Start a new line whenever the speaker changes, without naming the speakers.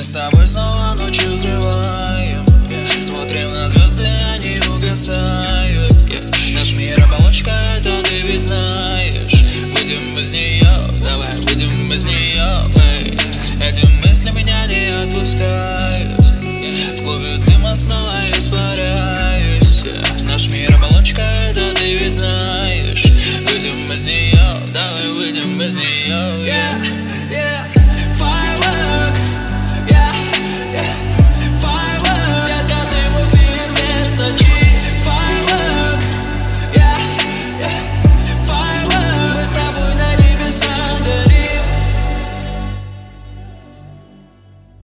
Мы с тобой снова ночью взрываем, смотрим на звезды, они угасают. Наш мир оболочка, это ты ведь знаешь. Выйдем из нее, давай выйдем из нее, эй. Эти мысли меня не отпускают. В клубе дыма снова испаряюсь. Наш мир оболочка, это ты ведь знаешь. Выйдем из нее, давай выйдем из нее.